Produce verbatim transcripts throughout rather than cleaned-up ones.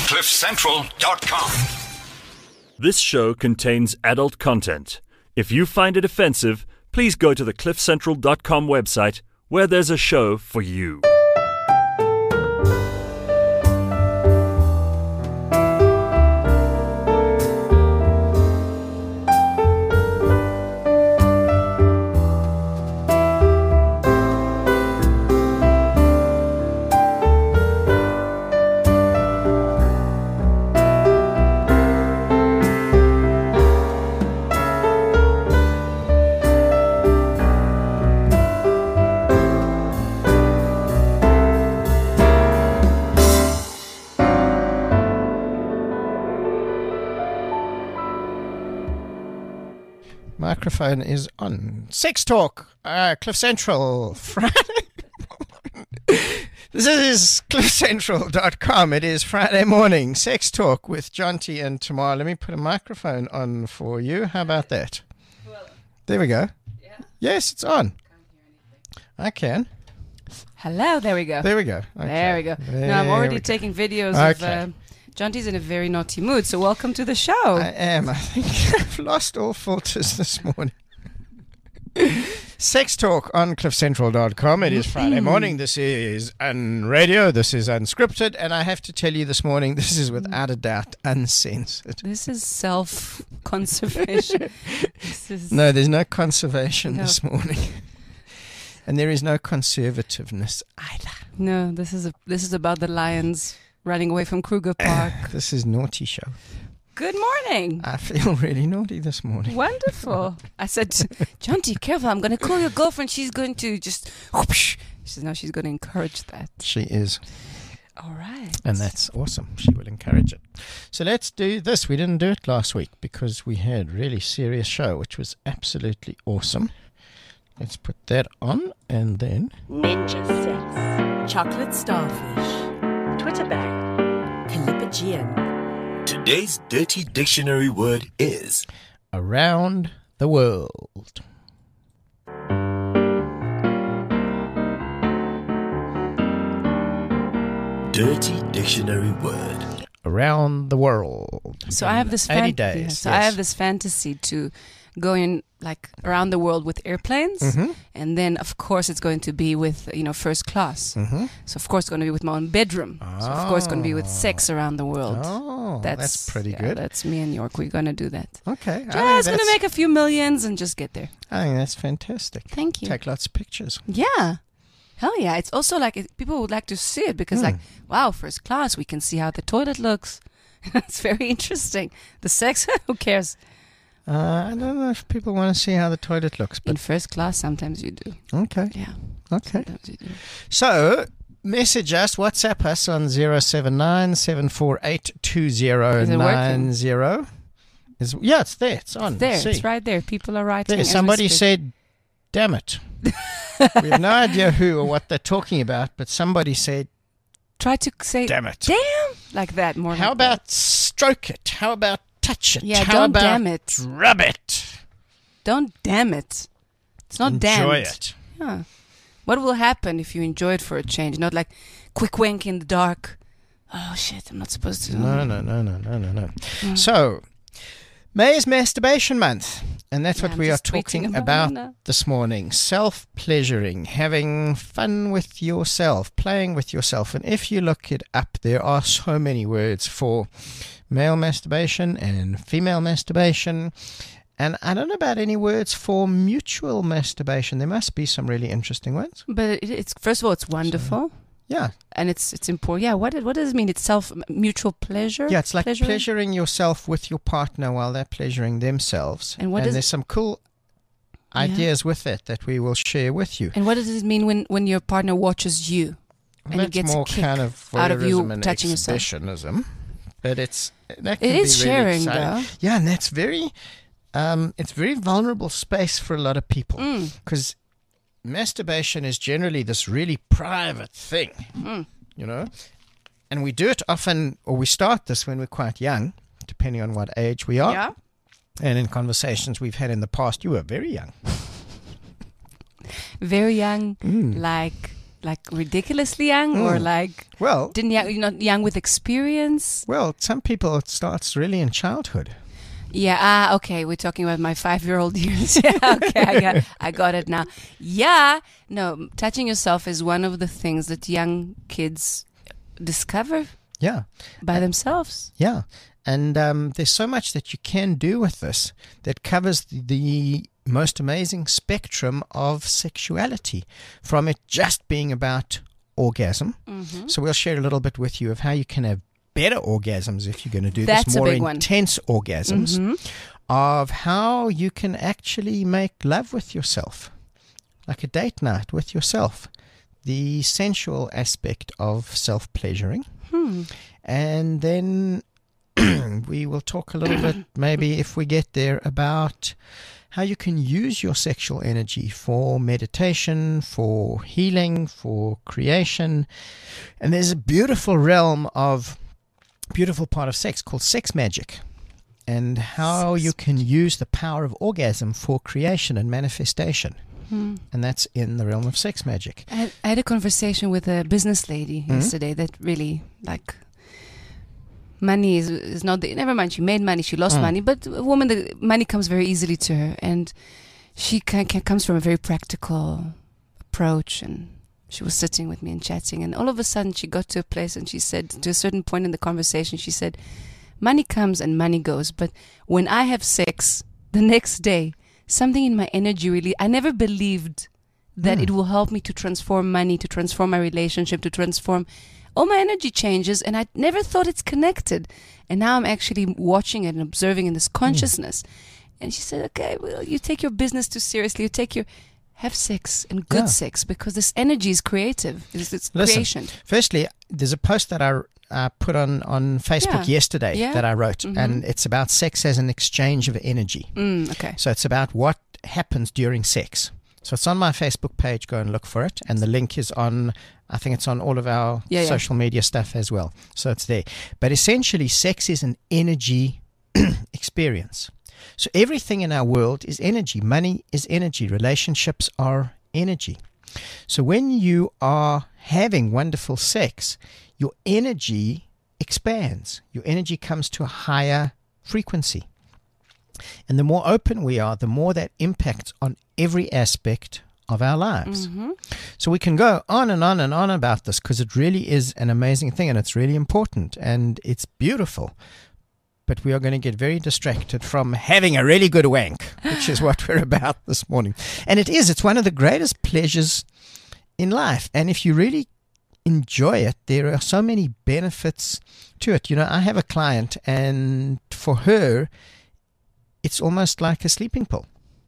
cliff central dot com. This show contains adult content. If you find it offensive, please go to the cliff central dot com website where there's a show for you. Microphone is on. Sex Talk, uh, Cliff Central, Friday. This is cliff central dot com. It is Friday morning. Sex Talk with Jonty and Tamar. Let me put a microphone on for you. How about that? There we go. Yeah. Yes, it's on. Can't hear anything. I can. Hello, there we go. There we go. Okay. There we go. There no, I'm already we go. taking videos Okay. of... Uh, Jonty's in a very naughty mood, so welcome to the show. I am. I think I've lost all filters this morning. Sex Talk on cliff central dot com. It is Friday morning. This is Unradio. This is unscripted. And I have to tell you this morning, this is without a doubt uncensored. This is self-conservation. this is No, there's no conservation No. this morning. And there is no conservativeness either. no. This is a, this is about the lions running away from Kruger Park. This is naughty show. Good morning. I feel really naughty this morning. Wonderful. I said, Jonty, careful. I'm going to call your girlfriend. She's going to just whoosh. She says, no, she's going to encourage that. She is. All right. And that's awesome. She will encourage it. So let's do this. We didn't do it last week because we had a really serious show, which was absolutely awesome. Let's put that on and then... Ninja sex, chocolate starfish, Twitter bang, Calipigian. Today's dirty dictionary word is Around the world. dirty dictionary word. Around the world. So I have this eighty fan- days. yeah, so yes. I have this fantasy to go in like around the world with airplanes, Mhm. and then of course it's going to be with you know first class. Mhm. So of course it's going to be with my own bedroom. So of course it's going to be with sex around the world. Oh, that's, pretty yeah, good. That's me and York. We're going to do that. Okay. I think Just going to that's- make a few millions and just get there. I think that's fantastic. Thank you. Take lots of pictures. Yeah. Hell yeah. It's also like it, people would like to see it because like, wow, first class, we can see how the toilet looks. It's very interesting. The sex, who cares? Uh, I don't know if people want to see how the toilet looks, In but first class, sometimes you do. okay. Yeah. Okay. Sometimes you do. So, message us, WhatsApp us on zero seven nine, seven four eight, two zero nine zero. Is Yeah, it's there. It's on. There, See. it's right there. People are writing. There. as we Somebody speak. said, damn it. We have no idea who or what they're talking about, but somebody said, Try to say, damn it. damn, like that. More How like about that. stroke it? How about touch it? Yeah, How don't about damn it. rub it? Don't damn it. It's not Enjoy damned. it. Yeah. What will happen if you enjoy it for a change? Not like quick wank in the dark. Oh shit, I'm not supposed to. No, no, no, no, no, no, no. Mm. So, May is Masturbation Month, and that's Yeah, what I'm we are just tweeting talking about about it now. this morning. Self-pleasuring, having fun with yourself, playing with yourself. And if you look it up, there are so many words for male masturbation and female masturbation. And I don't know about any words for mutual masturbation. There must be some really interesting ones. But it, it's first of all, it's wonderful, Yeah. and it's it's important. Yeah. What it- what does it mean? It's self mutual pleasure. Yeah, it's like Pleasuring? pleasuring yourself with your partner while they're pleasuring themselves. And what does- there's some cool Yeah. ideas with it that we will share with you. And what does it mean when when your partner watches you? Well, and he that's gets a more kick kind of out of you voyeurism and touching yourself. exhibitionism. But it's that can It is be really sharing, exciting. though. Yeah, and that's very, um, it's very vulnerable space for a lot of people Mm. because masturbation is generally this really private thing, Mm. you know, and we do it often, or we start this when we're quite young, depending on what age we are. Yeah. And in conversations we've had in the past, you were very young. Very young, Mm. like like ridiculously young, mm. or like well, didn't young, you're not young with experience? Well, some people it starts really in childhood. Yeah. Ah. Okay. We're talking about my five-year-old years. Yeah. Okay. I got. I got it now. Yeah. No. Touching yourself is one of the things that young kids discover. Yeah. By uh, themselves. Yeah. And um, there's so much that you can do with this that covers the, the most amazing spectrum of sexuality, from it just being about orgasm. Mm-hmm. So we'll share a little bit with you of how you can have better orgasms if you're going to do That's this, more one. intense orgasms, mm-hmm. of how you can actually make love with yourself, like a date night with yourself, the sensual aspect of self-pleasuring. Hmm. And then we will talk a little bit, maybe if we get there, about how you can use your sexual energy for meditation, for healing, for creation. And there's a beautiful realm of, beautiful part of sex called sex magic, and how you can use the power of orgasm for creation and manifestation. Hmm. And that's in the realm of sex magic. I had, I had a conversation with a business lady mm-hmm. yesterday that really, like, money is is not the, never mind, she made money, she lost mm. money, but a woman, the money comes very easily to her, and she can, can, comes from a very practical approach. And she was sitting with me and chatting, and all of a sudden she got to a place and she said, to a certain point in the conversation, she said, money comes and money goes, but when I have sex the next day, something in my energy really, I never believed that mm. it will help me to transform money, to transform my relationship, to transform all my energy changes, and I never thought it's connected. And now I'm actually watching it and observing in this consciousness. Mm. And she said, okay, well, you take your business too seriously. You take your, have sex, and good yeah. sex, because this energy is creative. It's, it's Listen, creation. Firstly, there's a post that I uh, put on, on Facebook yeah. yesterday yeah. that I wrote, mm-hmm. and it's about sex as an exchange of energy. Mm, okay. So it's about what happens during sex. So it's on my Facebook page. Go and look for it. And the link is on, I think it's on all of our yeah, social yeah. media stuff as well. So it's there. But essentially, sex is an energy experience. So everything in our world is energy. Money is energy. Relationships are energy. So when you are having wonderful sex, your energy expands. Your energy comes to a higher frequency. And the more open we are, the more that impacts on every aspect of our lives. Mm-hmm. So we can go on and on and on about this, because it really is an amazing thing, and it's really important, and it's beautiful. But we are going to get very distracted from having a really good wank, which is what we're about this morning. And it is. It's one of the greatest pleasures in life. And if you really enjoy it, there are so many benefits to it. You know, I have a client, and for her, it's almost like a sleeping pill.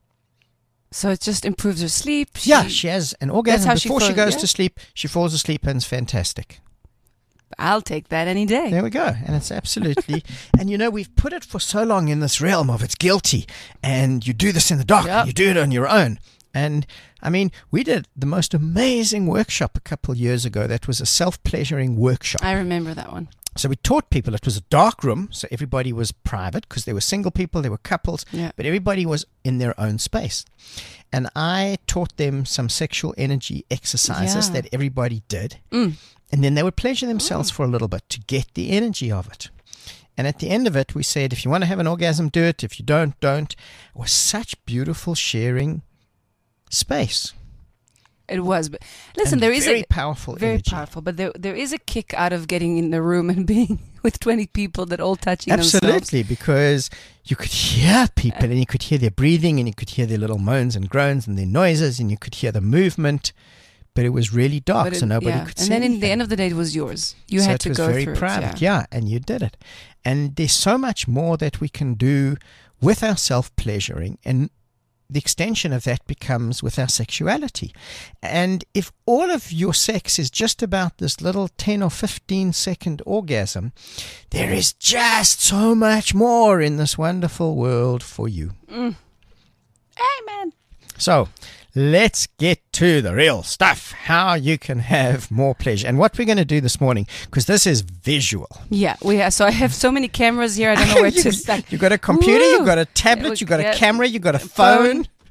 So it just improves her sleep. She, yeah, she has an orgasm before she, she goes yeah. to sleep. She falls asleep, and it's fantastic. I'll take that any day. There we go. And it's absolutely, and you know, we've put it for so long in this realm of it's guilty, and you do this in the dark, yep. you do it on your own. And I mean, we did the most amazing workshop a couple of years ago. That was a self-pleasuring workshop. I remember that one. So we taught people, it was a dark room, so everybody was private, because there were single people, there were couples, yeah. but everybody was in their own space. And I taught them some sexual energy exercises yeah. that everybody did. Mm. And then they would pleasure themselves mm. for a little bit to get the energy of it. And at the end of it, we said, if you want to have an orgasm, do it. If you don't, don't. It was such beautiful sharing space. It was, but listen, and there is very a powerful, very energy. powerful, but there there is a kick out of getting in the room and being with twenty people that all touching Absolutely, themselves. Because you could hear people, and you could hear their breathing, and you could hear their little moans and groans and their noises, and you could hear the movement. But it was really dark, it, so nobody yeah. could see. And then anything. in the end of the day, it was yours. You so had it to was go very through private, it. Yeah. yeah, and you did it. And there's so much more that we can do with our self-pleasuring, and the extension of that becomes with our sexuality. And if all of your sex is just about this little ten or fifteen second orgasm, there is just so much more in this wonderful world for you. Mm. Amen. So let's get to the real stuff, how you can have more pleasure. And what we're going to do this morning, because this is visual. Yeah, we are. So I have so many cameras here, I don't know where you, to start. You've got a computer, Woo! you've got a tablet, you've got Yeah, a camera, you've got a phone. phone.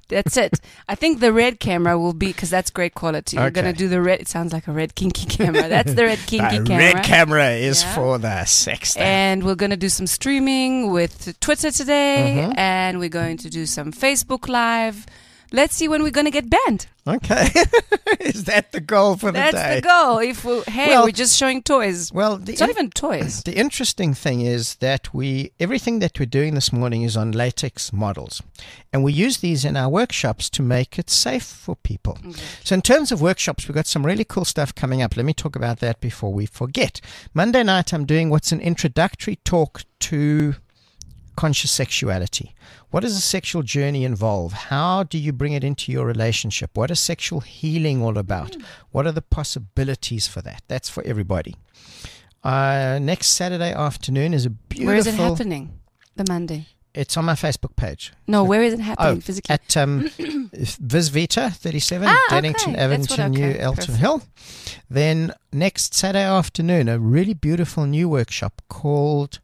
That's it. I think the red camera will be, because that's great quality. We're Okay. going to do the red. It sounds like a red kinky camera. That's the red kinky The camera. red camera is Yeah. for the sex stuff. And we're going to do some streaming with Twitter today. Mhm. And we're going to do some Facebook Live. Let's see when we're going to get banned. Okay. Is that the goal for the That's day? the goal. If we, Hey, Well- we're just showing toys. Well, the It's not in- even toys. The interesting thing is that we everything that we're doing this morning is on latex models, and we use these in our workshops to make it safe for people. So in terms of workshops, we've got some really cool stuff coming up. Let me talk about that before we forget. Monday night, I'm doing what's an introductory talk to conscious sexuality. What does a sexual journey involve? How do you bring it into your relationship? What is sexual healing all about? What are the possibilities for that? That's for everybody. Uh, next Saturday afternoon is a beautiful... Where is it happening? The Monday. It's on my Facebook page. No, where is it happening Oh, physically? at um, Visvita thirty-seven, Ah, Dennington okay. That's what- Avenue, New okay, Elton perfect. Hill. Then next Saturday afternoon, a really beautiful new workshop called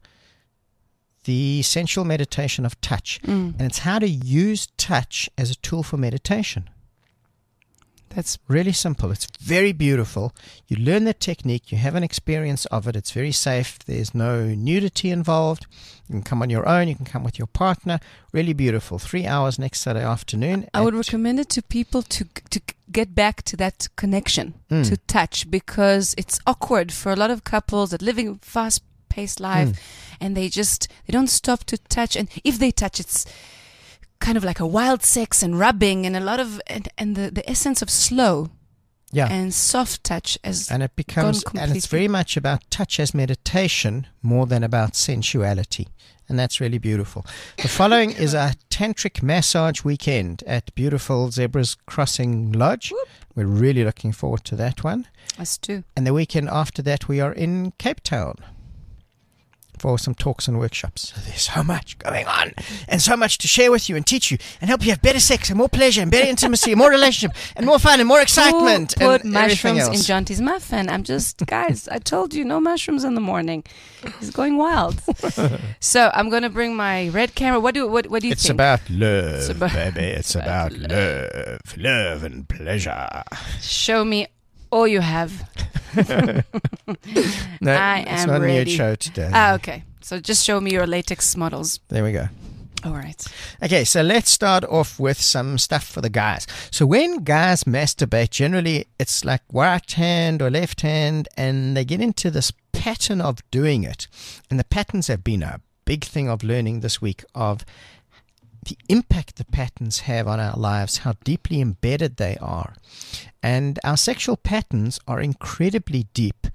The Essential Meditation of Touch. Mm, And it's how to use touch as a tool for meditation. that's Really simple. It's very beautiful. You learn the technique. You have an experience of it. It's very safe. There's no nudity involved. You can come on your own. You can come with your partner. Really beautiful. Three hours next Saturday afternoon. I would at- recommend it to people to to get back to that connection, Mm. to touch, because it's awkward for a lot of couples that live in fast-paced life, Mm. and they just they don't stop to touch. And if they touch, it's kind of like a wild sex and rubbing, and a lot of and, and the, the essence of slow Yeah. and soft touch as And it becomes, gone and it's completely. very much about touch as meditation more than about sensuality. And that's really beautiful. The following is a tantric massage weekend at beautiful Zebras Crossing Lodge. We're really looking forward to that one. us too. And the weekend after that, we are in Cape Town for some talks and workshops. So there's so much going on and so much to share with you and teach you and help you have better sex and more pleasure and better intimacy and more relationship and more fun and more excitement Who put and everything mushrooms in else. Jonty's muffin? I'm just, guys, I told you, no mushrooms in the morning. He's going wild. So I'm going to bring my red camera. What do what, what do you It's think? about love, It's about- baby. It's about about love, love and pleasure. Show me all you have. No, I it's am not a ready. new show today. Ah, okay. So just show me your latex models. There we go. All right. Okay, so let's start off with some stuff for the guys. So when guys masturbate, generally it's like right hand or left hand, and they get into this pattern of doing it. And the patterns have been a big thing of learning this week of the impact the patterns have on our lives, how deeply embedded they are. And our sexual patterns are incredibly deep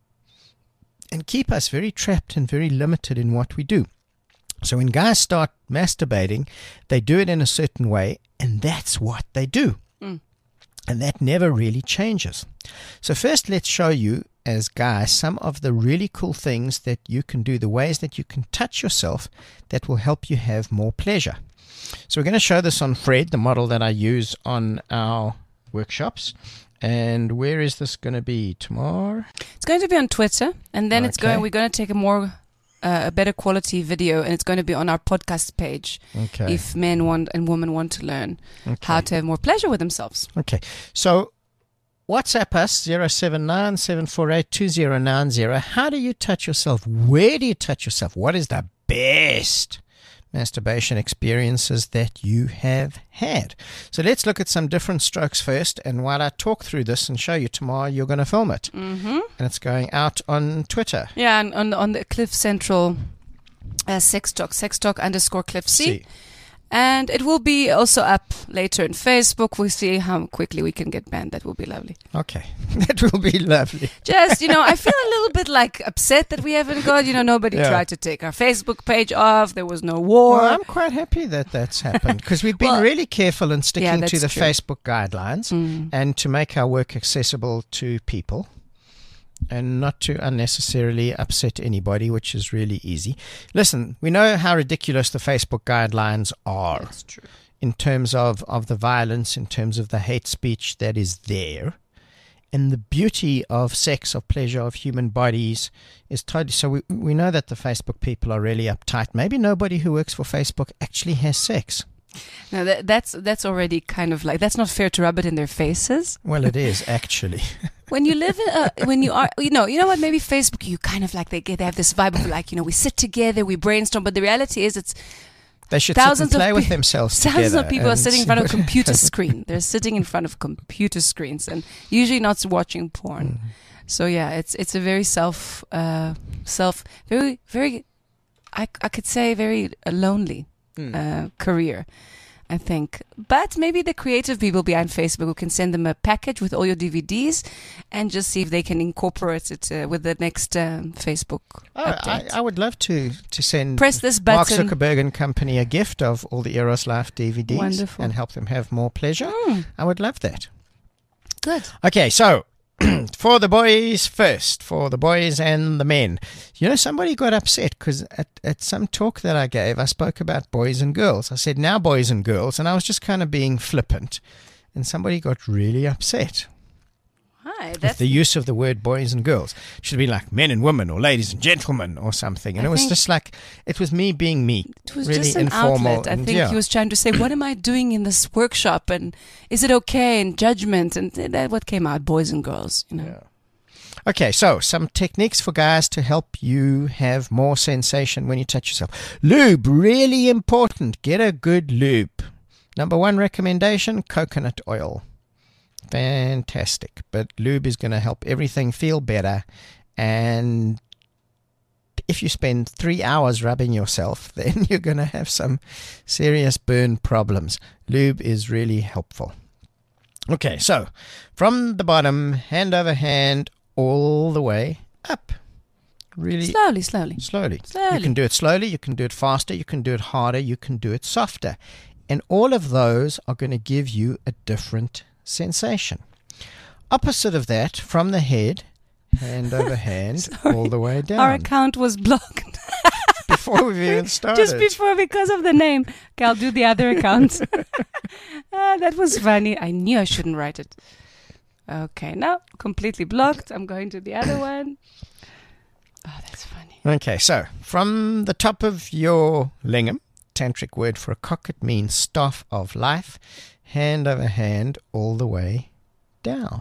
and keep us very trapped and very limited in what we do. So when guys start masturbating, they do it in a certain way, and that's what they do. Mm. And that never really changes. So first, let's show you, as guys, some of the really cool things that you can do, the ways that you can touch yourself that will help you have more pleasure. So we're going to show this on Fred, the model that I use on our workshops. And where is this going to be? Tomorrow? It's going to be on Twitter, and then it's Okay. going. We're going to take a more, uh, a better quality video, and it's going to be on our podcast page. Okay. If men want and women want to learn okay. how to have more pleasure with themselves. Okay, so WhatsApp us zero seven nine, seven four eight, two zero nine zero. How do you touch yourself? Where do you touch yourself? What is the best masturbation experiences that you have had? So let's look at some different strokes first, and while I talk through this and show you tomorrow, you're going to film it. Mm-hmm. And it's going out on Twitter. Yeah, and on on the Cliff Central uh, Sex Talk, Sex Talk underscore Cliff C. See. And it will be also up later in Facebook. We'll see how quickly we can get banned. That will be lovely. Okay, that will be lovely. Just, you know, I feel a little bit like upset that we haven't got, you know, nobody Yeah. tried to take our Facebook page off. There was no war. Well, I'm quite happy that that's happened because we've been Well, really careful in sticking yeah, to the that's true. Facebook guidelines Mm. and to make our work accessible to people and not to unnecessarily upset anybody, which is really easy. Listen, we know how ridiculous the Facebook guidelines are That's true. in terms of, of the violence, in terms of the hate speech that is there. And the beauty of sex, of pleasure, of human bodies is totally... So we, we know that the Facebook people are really uptight. Maybe nobody who works for Facebook actually has sex. No, that, that's that's already kind of like, that's not fair to rub it in their faces. Well, it is actually. When you live in a, when you are, you know, you know what, maybe Facebook, you kind of like, they get, they have this vibe of like, you know, we sit together, we brainstorm, but the reality is it's They should thousands sit and play of with pe- themselves thousands together. of people are and sitting in see front of a what- computer screen. They're sitting in front of computer screens and usually not watching porn. Mm. So yeah, it's it's a very self, uh, self, very, very, I, I could say very uh, lonely Mm. uh, career, I think. But maybe the creative people behind Facebook who can send them a package with all your D V Ds and just see if they can incorporate it uh, with the next um, Facebook Oh, I, update. I would love to, to send Press this Mark button. Zuckerberg and company a gift of all the Eros Life D V Ds Wonderful. and help them have more pleasure. Mm, I would love that. good. Okay, so for the boys first, for the boys and the men. You know, somebody got upset because at, at some talk that I gave, I spoke about boys and girls. I said, now boys and girls, and I was just kind of being flippant. And somebody got really upset Hi, with that's the use of the word boys and girls. It should be like men and women or ladies and gentlemen or something. And I it was think- just like, it was me being me. It was really just an informal. outlet. I and think yeah. he was trying to say, what am I doing in this workshop? And is it okay? And judgment. And that what came out, boys and girls, you know. Yeah. Okay, so some techniques for guys to help you have more sensation when you touch yourself. Lube, really important. Get a good lube. Number one recommendation, coconut oil. Fantastic. But lube is going to help everything feel better. And if you spend three hours rubbing yourself, then you're going to have some serious burn problems. Lube is really helpful. Okay, so from the bottom, hand over hand, all the way up. Really Slowly, slowly. slowly. Slowly. You can do it slowly, you can do it faster, you can do it harder, you can do it softer. And all of those are going to give you a different sensation. Opposite of that, from the head, hand over hand, Sorry. all the way down. Our account was blocked Before we've even started. just before because of the name. Okay, I'll do the other account. Ah, that was funny. I knew I shouldn't write it. Okay, now completely blocked. I'm going to the other one. Oh, that's funny. Okay, so from the top of your lingam, tantric word for a cock, it means staff of life, hand over hand, all the way down.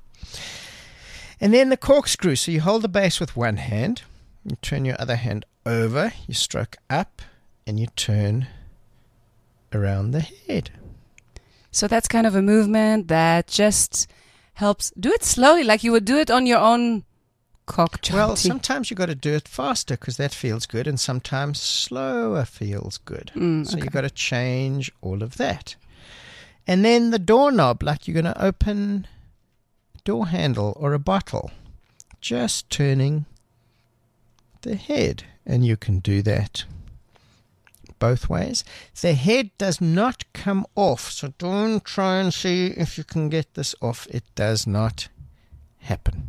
And then the corkscrew. So you hold the base with one hand, you turn your other hand over, you stroke up, and you turn around the head. So that's kind of a movement that just helps. Do it slowly, like you would do it on your own cock. Well, Chanty. sometimes you got to do it faster because that feels good, and sometimes slower feels good. Mm, so okay. you've got to change all of that. And then the doorknob, like you're going to open a door handle or a bottle, just turning the head. And you can do that both ways. The head does not come off, so don't try and see if you can get this off. It does not happen.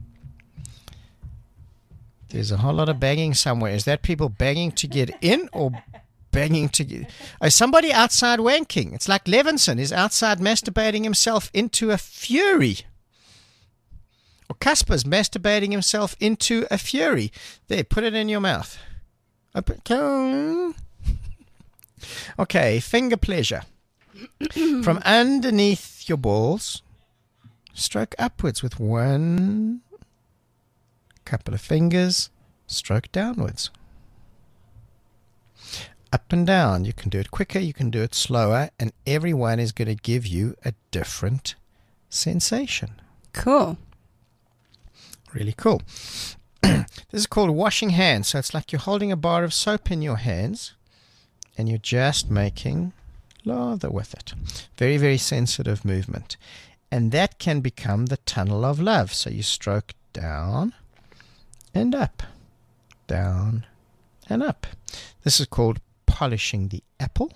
There's a whole lot of banging somewhere. Is that people banging to get in or banging to get... Is somebody outside wanking? It's like Levinson is outside masturbating himself into a fury. Or Casper's masturbating himself into a fury. There, put it in your mouth. Open. Okay, finger pleasure. From underneath your balls, stroke upwards with one couple of fingers, stroke downwards. Up and down. You can do it quicker, you can do it slower, and everyone is going to give you a different sensation. Cool. Really cool. This is called washing hands. So it's like you're holding a bar of soap in your hands and you're just making lather with it. Very, very sensitive movement. And that can become the tunnel of love. So you stroke down and up, down and up. This is called polishing the apple.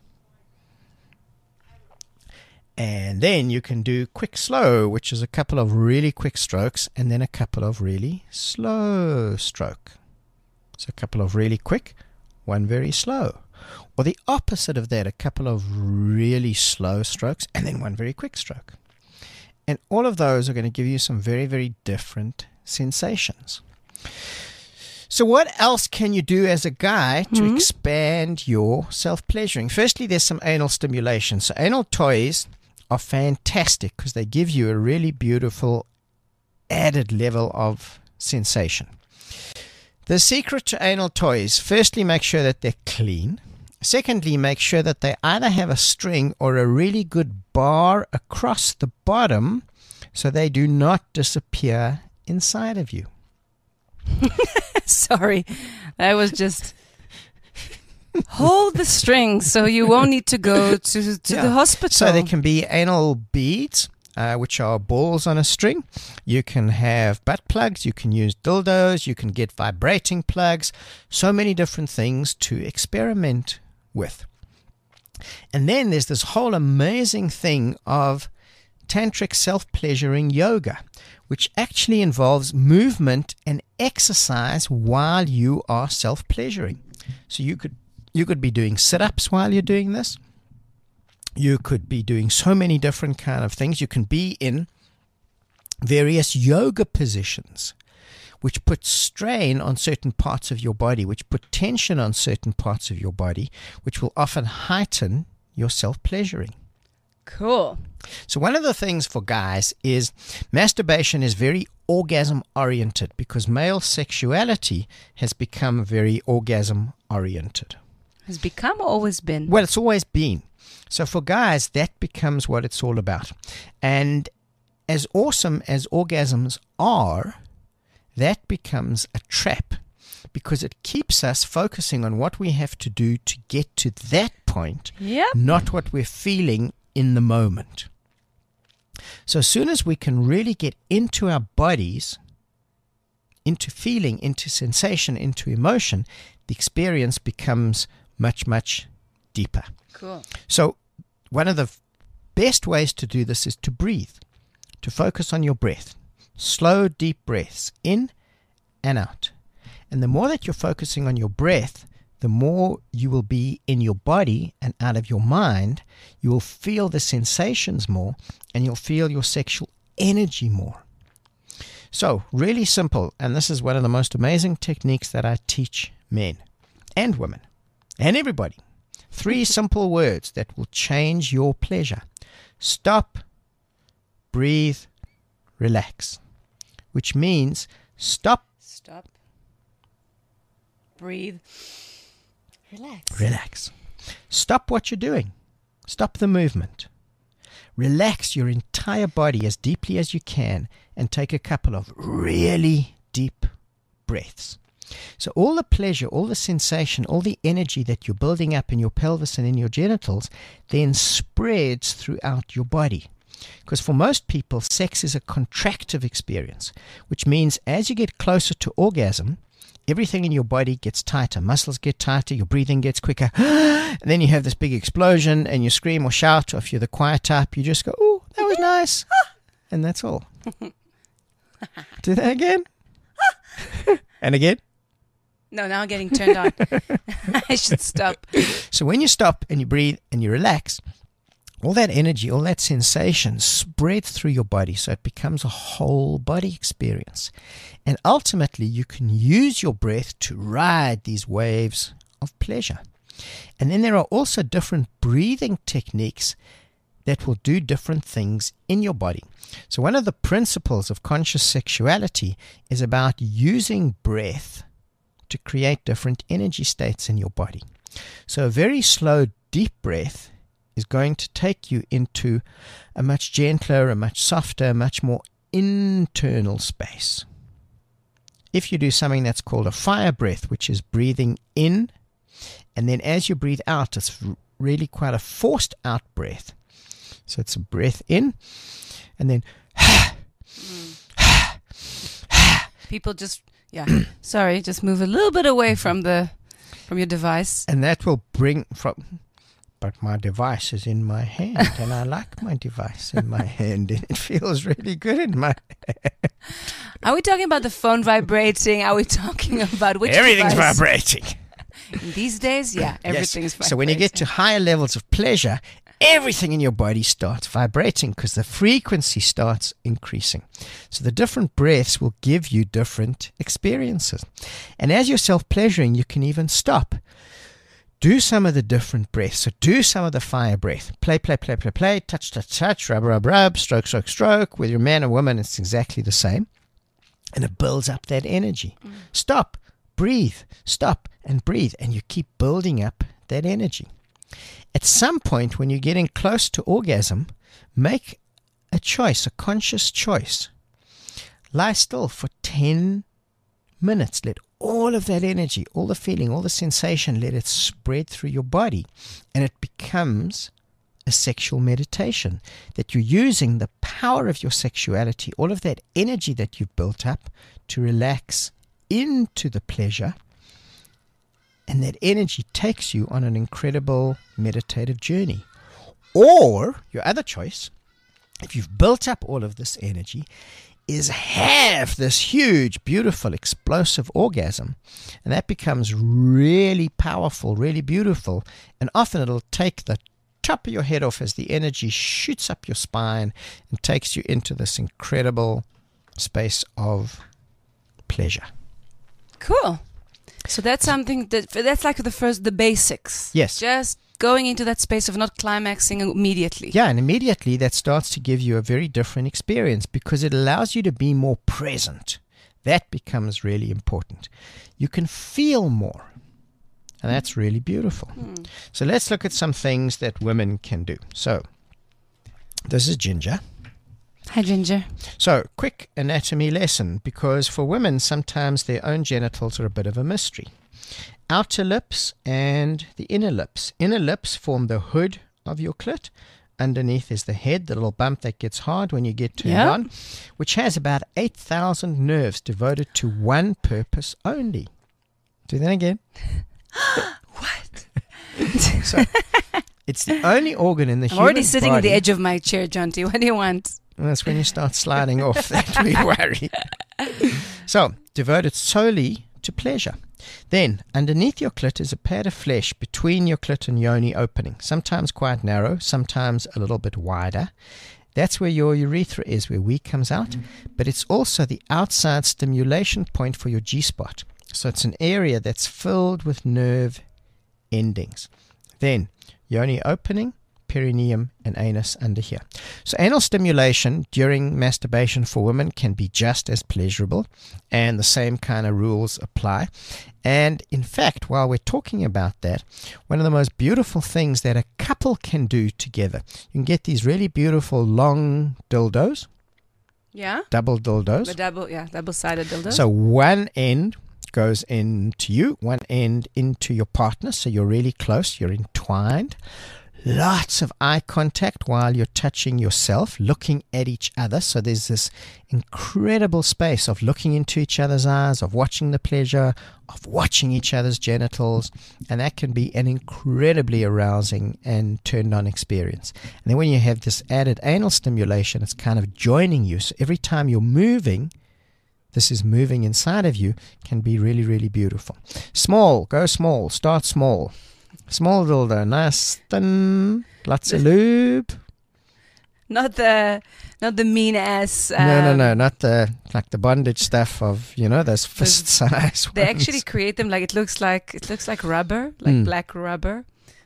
And then you can do quick slow, which is a couple of really quick strokes and then a couple of really slow stroke. So a couple of really quick, one very slow. Or the opposite of that, a couple of really slow strokes and then one very quick stroke. And all of those are going to give you some very, very different sensations. So what else can you do as a guy to mm-hmm. expand your self-pleasuring? Firstly, there's some anal stimulation. So anal toys are fantastic because they give you a really beautiful added level of sensation. The secret to anal toys, firstly, make sure that they're clean. Secondly, make sure that they either have a string or a really good bar across the bottom so they do not disappear inside of you. Sorry, that was just hold the strings so you won't need to go to, to yeah. the hospital. So there can be anal beads, uh, which are balls on a string. You can have butt plugs. You can use dildos. You can get vibrating plugs. So many different things to experiment with. And then there's this whole amazing thing of tantric self-pleasuring yoga, which actually involves movement and exercise while you are self-pleasuring. So you could you could be doing sit-ups while you're doing this. You could be doing so many different kind of things. You can be in various yoga positions, which put strain on certain parts of your body, which put tension on certain parts of your body, which will often heighten your self-pleasuring. Cool. So one of the things for guys is masturbation is very orgasm-oriented because male sexuality has become very orgasm-oriented. Has become or always been? Well, it's always been. So for guys, that becomes what it's all about. And as awesome as orgasms are, that becomes a trap because it keeps us focusing on what we have to do to get to that point, yep. not what we're feeling in the moment. So as soon as we can really get into our bodies, into feeling, into sensation, into emotion, the experience becomes much, much deeper. Cool. So one of the best ways to do this is to breathe, to focus on your breath. Slow, deep breaths in and out. And the more that you're focusing on your breath, the more you will be in your body and out of your mind. You will feel the sensations more, and you'll feel your sexual energy more. So, really simple, and this is one of the most amazing techniques that I teach men and women and everybody. Three simple words that will change your pleasure. Stop, breathe, relax. Which means stop. Stop. Breathe. Relax. Relax. Stop what you're doing. Stop the movement. Relax your entire body as deeply as you can and take a couple of really deep breaths. So all the pleasure, all the sensation, all the energy that you're building up in your pelvis and in your genitals then spreads throughout your body. Because for most people, sex is a contractive experience, which means as you get closer to orgasm, everything in your body gets tighter. Muscles get tighter, your breathing gets quicker, and then you have this big explosion and you scream or shout, or if you're the quiet type, you just go, "Oh, that was nice," and that's all. Do that again. And again. No, now I'm getting turned on. I should stop. So when you stop and you breathe and you relax, all that energy, all that sensation spreads through your body, so it becomes a whole body experience. And ultimately, you can use your breath to ride these waves of pleasure. And then there are also different breathing techniques that will do different things in your body. So one of the principles of conscious sexuality is about using breath to create different energy states in your body. So a very slow, deep breath is going to take you into a much gentler, a much softer, much more internal space. If you do something that's called a fire breath, which is breathing in, and then as you breathe out, it's really quite a forced out breath. So it's a breath in, and then people just, yeah, sorry, just move a little bit away from the from your device. And that will bring from... But my device is in my hand, and I like my device in my hand, and it feels really good in my hand. Are we talking about the phone vibrating? Are we talking about which Everything's device? vibrating. These days, yeah, everything's yes. vibrating. So when you get to higher levels of pleasure, everything in your body starts vibrating because the frequency starts increasing. So the different breaths will give you different experiences. And as you're self-pleasuring, you can even stop. Do some of the different breaths. So do some of the fire breath. Play, play, play, play, play. Touch, touch, touch. Rub, rub, rub. Stroke, stroke, stroke. Whether you're man or woman, it's exactly the same. And it builds up that energy. Mm. Stop. Breathe. Stop and breathe. And you keep building up that energy. At some point, when you're getting close to orgasm, make a choice, a conscious choice. Lie still for ten minutes. Let all of that energy, all the feeling, all the sensation, let it spread through your body. And it becomes a sexual meditation, that you're using the power of your sexuality, all of that energy that you've built up, to relax into the pleasure. And that energy takes you on an incredible meditative journey. Or, your other choice, if you've built up all of this energy, is have this huge, beautiful, explosive orgasm. And that becomes really powerful, really beautiful. And often it'll take the top of your head off as the energy shoots up your spine and takes you into this incredible space of pleasure. Cool. So that's something that that's like the first, the basics. Yes. Just going into that space of not climaxing immediately. Yeah, and immediately that starts to give you a very different experience because it allows you to be more present. That becomes really important. You can feel more. And that's really beautiful. Mm. So let's look at some things that women can do. So this is Ginger. Hi, Ginger. So, quick anatomy lesson, because for women, sometimes their own genitals are a bit of a mystery. Outer lips and the inner lips. Inner lips form the hood of your clit. Underneath is the head, the little bump that gets hard when you get turned yep. on, which has about eight thousand nerves devoted to one purpose only. Do that again. What? So, it's the only organ in the I'm human already sitting body. on the edge of my chair, Jonty. What do you want? And that's when you start sliding off that we worry. So, devoted solely to pleasure. Then, underneath your clit is a pad of flesh between your clit and yoni opening, sometimes quite narrow, sometimes a little bit wider. That's where your urethra is, where wee comes out, but it's also the outside stimulation point for your G-spot. So it's an area that's filled with nerve endings. Then, yoni opening, perineum, and anus under here. So anal stimulation during masturbation for women can be just as pleasurable, and the same kind of rules apply. And in fact, while we're talking about that, one of the most beautiful things that a couple can do together, you can get these really beautiful long dildos. Yeah. Double dildos. The double, yeah, double-sided dildos. So one end goes into you, one end into your partner, so you're really close, you're entwined. Lots of eye contact while you're touching yourself, looking at each other. So there's this incredible space of looking into each other's eyes, of watching the pleasure, of watching each other's genitals. And that can be an incredibly arousing and turned on experience. And then when you have this added anal stimulation, it's kind of joining you. So every time you're moving, this is moving inside of you, can be really, really beautiful. Small, go small, start small. Small dildo, nice, thin, lots of lube. Not the, not the mean ass. Um, no, no, no, not the like the bondage stuff of you know those fist size. They ones. actually create them like it looks like it looks like rubber, like mm. black rubber.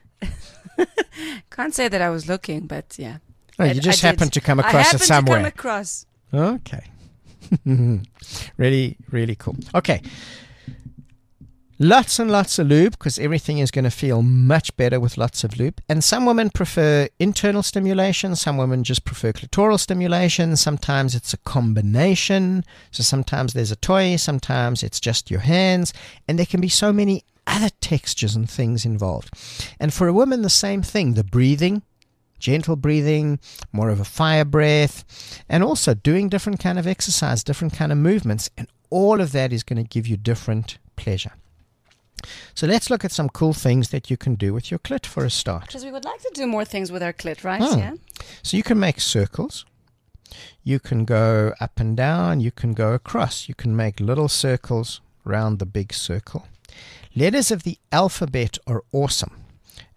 Can't say that I was looking, but yeah. Oh, you I, just I happened did. to come across I it somewhere. To come across. Okay. Really, really cool. Okay. Lots and lots of lube, because everything is going to feel much better with lots of lube. And some women prefer internal stimulation. Some women just prefer clitoral stimulation. Sometimes it's a combination. So sometimes there's a toy. Sometimes it's just your hands. And there can be so many other textures and things involved. And for a woman, the same thing. The breathing, gentle breathing, more of a fire breath, and also doing different kind of exercise, different kind of movements. And all of that is going to give you different pleasure. So let's look at some cool things that you can do with your clit for a start. Because we would like to do more things with our clit, right? Oh. Yeah. So you can make circles. You can go up and down. You can go across. You can make little circles around the big circle. Letters of the alphabet are awesome.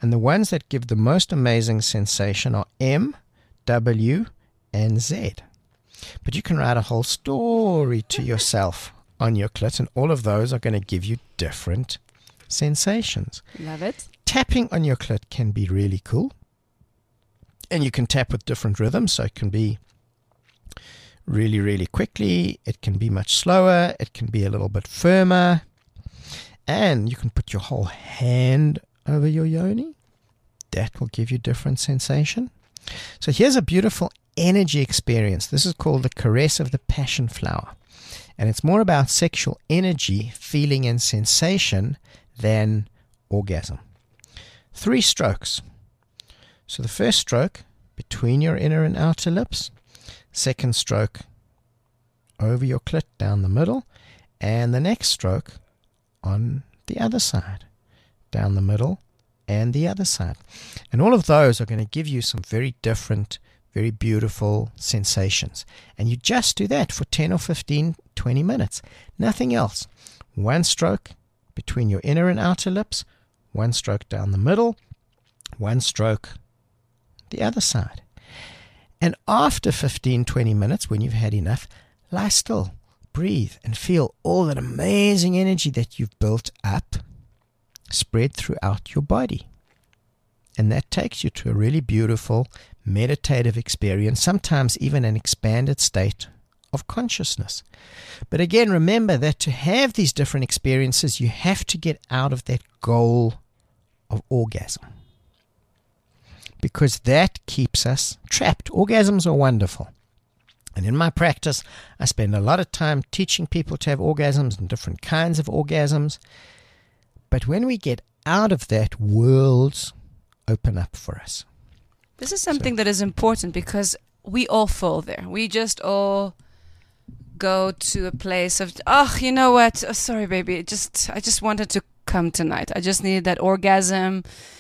And the ones that give the most amazing sensation are M, W, and Z. But you can write a whole story to yourself on your clit, and all of those are going to give you different sensations. Love it. Tapping on your clit can be really cool. And you can tap with different rhythms, so it can be really, really quickly. It can be much slower. It can be a little bit firmer. And you can put your whole hand over your yoni. That will give you different sensation. So here's a beautiful energy experience. This is called the Caress of the Passion Flower. And it's more about sexual energy, feeling, and sensation than orgasm. Three strokes. So the first stroke between your inner and outer lips. Second stroke over your clit down the middle. And the next stroke on the other side, down the middle and the other side. And all of those are going to give you some very different, very beautiful sensations. And you just do that for ten or fifteen, twenty minutes. Nothing else. One stroke between your inner and outer lips, one stroke down the middle, one stroke the other side. And after fifteen, twenty minutes, when you've had enough, lie still, breathe, and feel all that amazing energy that you've built up spread throughout your body. And that takes you to a really beautiful meditative experience, sometimes even an expanded state of consciousness. But again, remember that to have these different experiences, you have to get out of that goal of orgasm, because that keeps us trapped. Orgasms are wonderful. And in my practice, I spend a lot of time teaching people to have orgasms and different kinds of orgasms. But when we get out of that, worlds open up for us. This is something so. that is important, because we all fall there. We just all go to a place of, oh, you know what? Oh, sorry, baby. It just I just wanted to come tonight. I just needed that orgasm.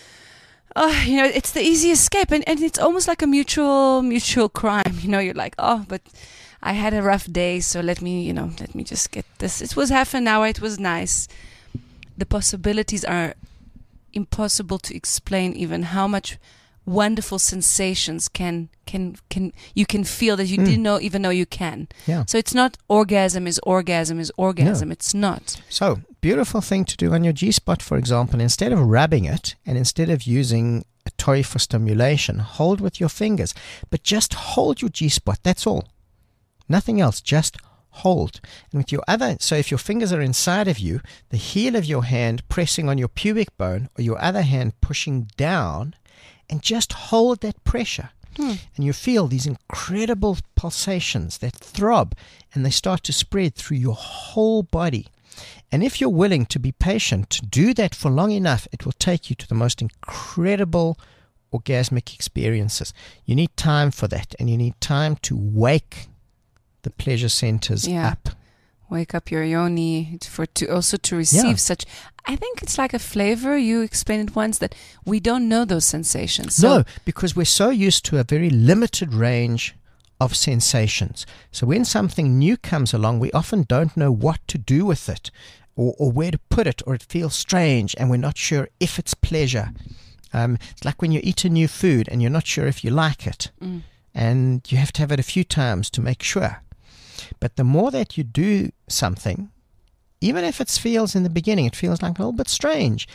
Oh, you know, it's the easy escape, and, and it's almost like a mutual mutual crime. You know, you're like, oh, but I had a rough day, so let me, you know, let me just get this. It was half an hour. It was nice. The possibilities are impossible to explain. Even how much wonderful sensations can can can you can feel that you mm. didn't know even know you can. Yeah. So it's not orgasm is orgasm is orgasm. No. It's not. So beautiful thing to do on your G-spot, for example, instead of rubbing it and instead of using a toy for stimulation, hold with your fingers, but just hold your G-spot. That's all. Nothing else. Just hold. And with your other, so if your fingers are inside of you, the heel of your hand pressing on your pubic bone, or your other hand pushing down, and just hold that pressure. Hmm. And you feel these incredible pulsations that throb, and they start to spread through your whole body. And if you're willing to be patient, to do that for long enough, it will take you to the most incredible orgasmic experiences. You need time for that, and you need time to wake the pleasure centers yeah. up. Wake up your yoni for to also to receive yeah. such. I think it's like a flavor. You explained it once that we don't know those sensations. So no, because we're so used to a very limited range of sensations. So when something new comes along, we often don't know what to do with it, or, or where to put it, or it feels strange, and we're not sure if it's pleasure. Um, it's like when you eat a new food and you're not sure if you like it, mm. and you have to have it a few times to make sure. But the more that you do something, even if it feels in the beginning, it feels like a little bit strange,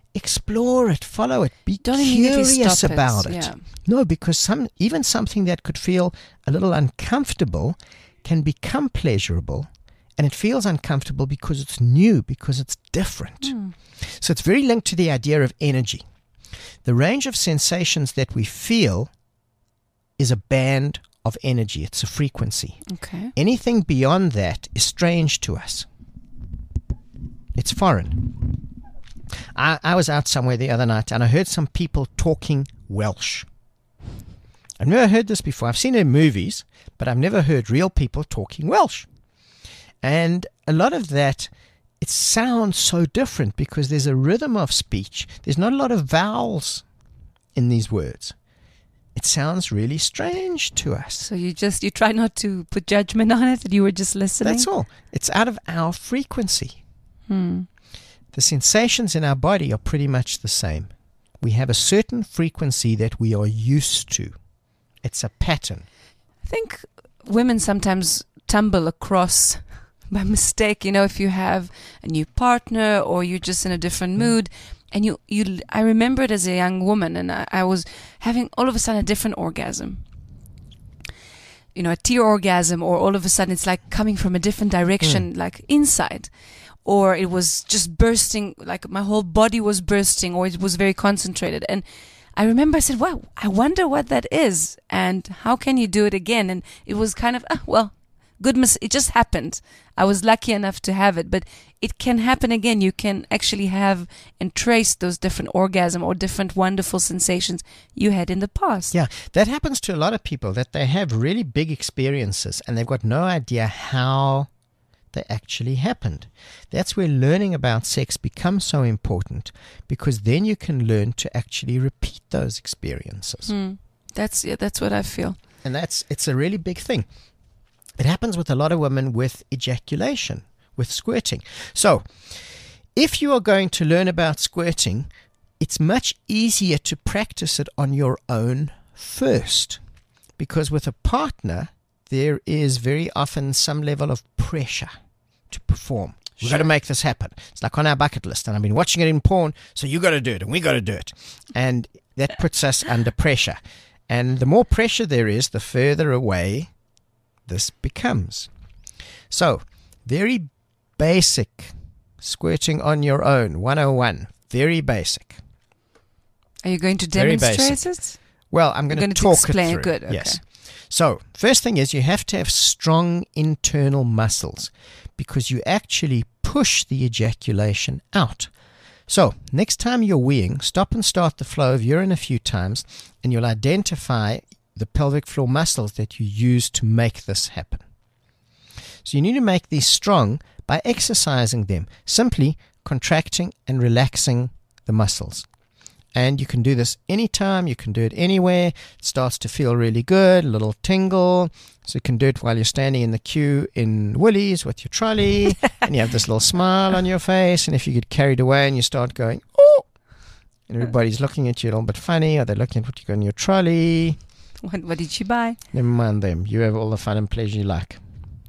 explore it, follow it, be Don't curious stop about it. it. Yeah. No, because some even something that could feel a little uncomfortable can become pleasurable, and it feels uncomfortable because it's new, because it's different. Mm. So it's very linked to the idea of energy. The range of sensations that we feel is a band of energy. It's a frequency. Okay. Anything beyond that is strange to us. It's foreign. I, I was out somewhere the other night, and I heard some people talking Welsh. I've never heard this before. I've seen it in movies, but I've never heard real people talking Welsh. And a lot of that, it sounds so different because there's a rhythm of speech. There's not a lot of vowels in these words. It sounds really strange to us. So you just, you try not to put judgment on it, and you were just listening? That's all. It's out of our frequency. Hmm. The sensations in our body are pretty much the same. We have a certain frequency that we are used to. It's a pattern. I think women sometimes tumble across by mistake. You know, if you have a new partner or you're just in a different mm. mood, and you, you, I remember it as a young woman, and I, I was having all of a sudden a different orgasm. You know, a tear orgasm, or all of a sudden it's like coming from a different direction, mm. like inside. Or it was just bursting, like my whole body was bursting, or it was very concentrated. And I remember I said, wow, I wonder what that is, and how can you do it again? And it was kind of, ah, well, good, mis- it just happened. I was lucky enough to have it, but it can happen again. You can actually have and trace those different orgasm or different wonderful sensations you had in the past. Yeah, that happens to a lot of people, that they have really big experiences and they've got no idea how they actually happened. That's where learning about sex becomes so important, because then you can learn to actually repeat those experiences. Mm, that's yeah, that's what I feel. And that's it's a really big thing. It happens with a lot of women with ejaculation, with squirting. So, if you are going to learn about squirting, it's much easier to practice it on your own first, because with a partner, there is very often some level of pressure to perform. We've got to make this happen. It's like on our bucket list, and I've been watching it in porn, so you got to do it, and we got to do it. And that puts us under pressure. And the more pressure there is, the further away this becomes. So, very basic squirting on your own, one oh one, very basic. Are you going to demonstrate it? Well, I'm going You're to to talk explain it through. Good, okay. Yes. So, first thing is you have to have strong internal muscles, because you actually push the ejaculation out. So, next time you're weeing, stop and start the flow of urine a few times, and you'll identify the pelvic floor muscles that you use to make this happen. So you need to make these strong by exercising them, simply contracting and relaxing the muscles. And you can do this anytime, you can do it anywhere. It starts to feel really good, a little tingle. So you can do it while you're standing in the queue in Woolies with your trolley, and you have this little smile on your face. And if you get carried away and you start going, oh, and everybody's looking at you a little bit funny, or they're looking at what you got in your trolley. What, what did she buy? Never mind them. You have all the fun and pleasure you like.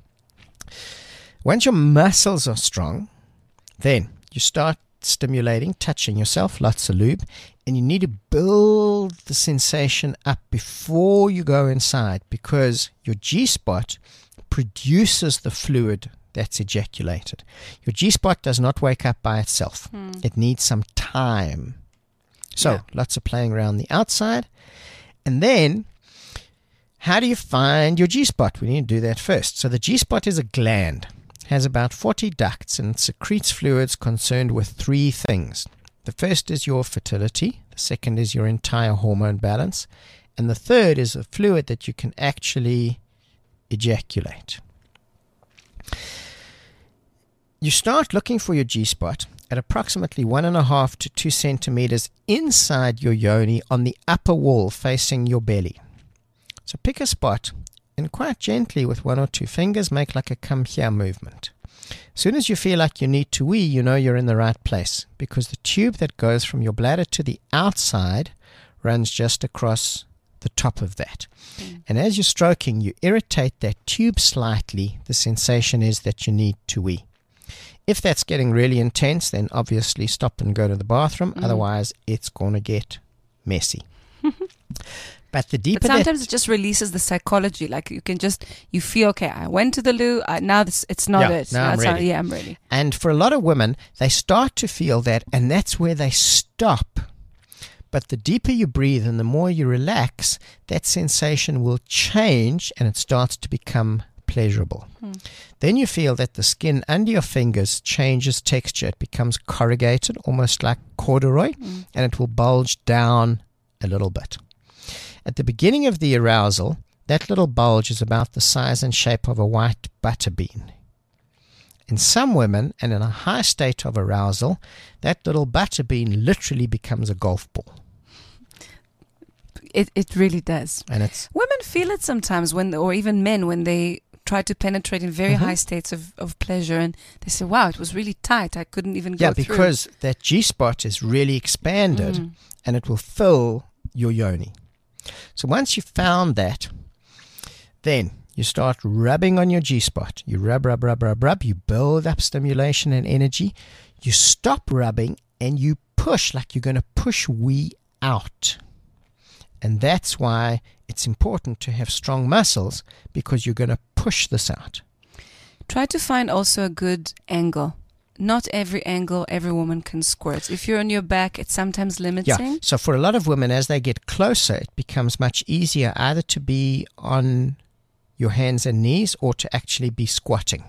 Once your muscles are strong, then you start stimulating, touching yourself, lots of lube, and you need to build the sensation up before you go inside, because your G-spot produces the fluid that's ejaculated. Your G-spot does not wake up by itself. Hmm. It needs some time. So, yeah. Lots of playing around the outside. And then, how do you find your G-spot? We need to do that first. So the G-spot is a gland. Has about forty ducts and secretes fluids concerned with three things. The first is your fertility, the second is your entire hormone balance, and the third is a fluid that you can actually ejaculate. You start looking for your G-spot at approximately one and a half to two centimeters inside your yoni on the upper wall facing your belly. So pick a spot, and quite gently with one or two fingers make like a come here movement. As soon as you feel like you need to wee, you know you're in the right place, because the tube that goes from your bladder to the outside runs just across the top of that. Mm. And as you're stroking, you irritate that tube slightly. The sensation is that you need to wee. If that's getting really intense, then obviously stop and go to the bathroom. Mm. Otherwise, it's going to get messy. But the deeper but sometimes that, it just releases the psychology. Like you can just, you feel, okay, I went to the loo, I, now this, it's not yeah, it. Now now I'm it's ready. Not, yeah, I'm ready. And for a lot of women, they start to feel that, and that's where they stop. But the deeper you breathe and the more you relax, that sensation will change and it starts to become pleasurable. Hmm. Then you feel that the skin under your fingers changes texture. It becomes corrugated, almost like corduroy, hmm. and it will bulge down a little bit. At the beginning of the arousal, that little bulge is about the size and shape of a white butter bean. In some women, and in a high state of arousal, that little butter bean literally becomes a golf ball. It it really does. And it's women feel it sometimes when, or even men when they tried to penetrate in very Mhm. high states of, of pleasure, and they say, wow, it was really tight. I couldn't even Yeah, go through. because that G-spot is really expanded Mm. and it will fill your yoni. So once you found that, then you start rubbing on your G-spot. You rub, rub, rub, rub, rub. You build up stimulation and energy. You stop rubbing and you push like you're going to push wee out. And that's why it's important to have strong muscles, because you're going to push this out. Try to find also a good angle. Not every angle every woman can squirt. If you're on your back, it's sometimes limiting. Yeah. So for a lot of women, as they get closer, it becomes much easier either to be on your hands and knees or to actually be squatting.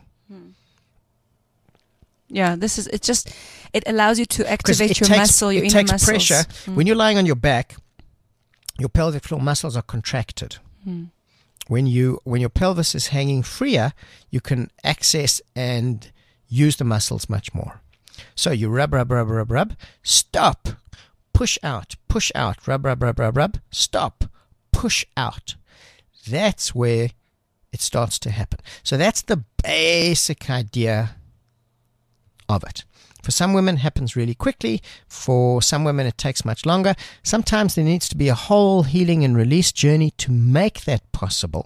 Yeah, this is, it just, it allows you to 'Cause activate it your takes, muscle, your it inner takes muscles. pressure. Mm. When you're lying on your back, your pelvic floor muscles are contracted. Mm. When you when your pelvis is hanging freer, you can access and use the muscles much more. So you rub, rub, rub, rub, rub, stop, push out, push out, rub, rub, rub, rub, rub, stop, push out. That's where it starts to happen. So that's the basic idea of it. For some women, it happens really quickly. For some women, it takes much longer. Sometimes there needs to be a whole healing and release journey to make that possible.